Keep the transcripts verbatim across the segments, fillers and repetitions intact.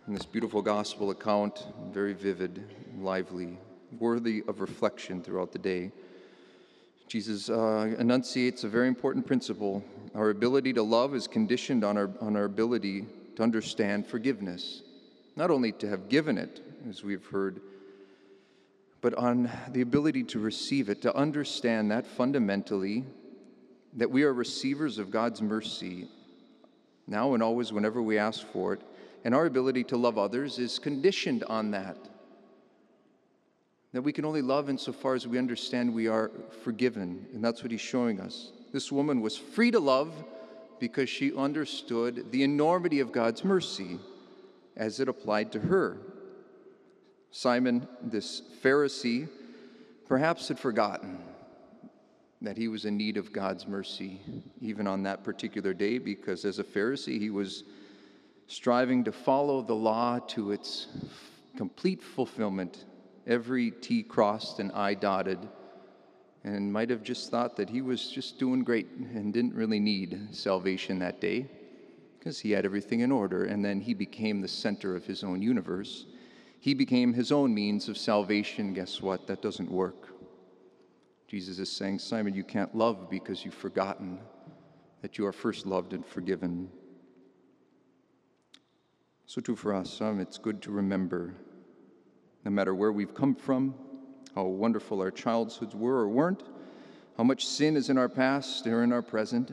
In this beautiful gospel account, very vivid, lively, worthy of reflection throughout the day, Jesus uh, enunciates a very important principle. Our ability to love is conditioned on our, on our ability to understand forgiveness. Not only to have given it, as we've heard, but on the ability to receive it, to understand that fundamentally, that we are receivers of God's mercy, now and always whenever we ask for it, and our ability to love others is conditioned on that. That we can only love insofar as we understand we are forgiven, and that's what he's showing us. This woman was free to love because she understood the enormity of God's mercy as it applied to her. Simon, this Pharisee, perhaps had forgotten that he was in need of God's mercy even on that particular day, because as a Pharisee he was striving to follow the law to its complete fulfillment, every T crossed and I dotted, and might have just thought that he was just doing great and didn't really need salvation that day because he had everything in order. And then he became the center of his own universe. He became his own means of salvation. Guess what? That doesn't work. Jesus is saying, Simon, you can't love because you've forgotten that you are first loved and forgiven. So too for us, um, it's good to remember, no matter where we've come from, how wonderful our childhoods were or weren't, how much sin is in our past or in our present,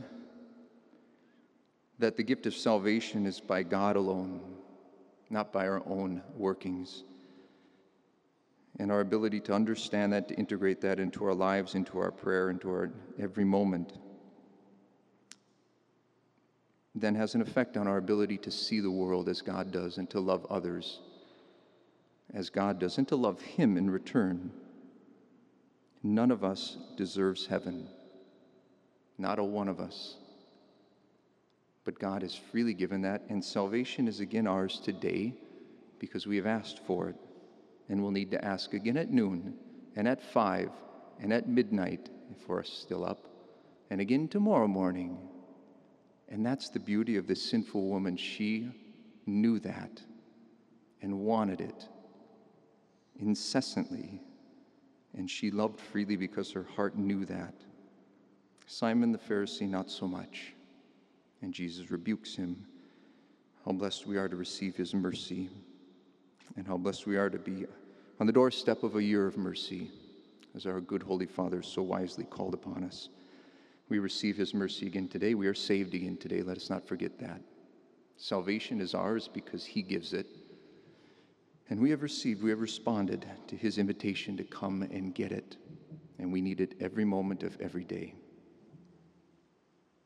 that the gift of salvation is by God alone, not by our own workings. And our ability to understand that, to integrate that into our lives, into our prayer, into our every moment, then has an effect on our ability to see the world as God does and to love others as God does and to love Him in return. None of us deserves heaven, not a one of us. But God has freely given that, and salvation is again ours today because we have asked for it. And we'll need to ask again at noon, and at five, and at midnight, if we're still up, and again tomorrow morning. And that's the beauty of this sinful woman. She knew that and wanted it incessantly, and she loved freely because her heart knew that. Simon the Pharisee, not so much, and Jesus rebukes him. How blessed we are to receive his mercy, and how blessed we are to be on the doorstep of a year of mercy, as our good Holy Father so wisely called upon us. We receive his mercy again today. We are saved again today. Let us not forget that. Salvation is ours because he gives it. And we have received, we have responded to his invitation to come and get it. And we need it every moment of every day.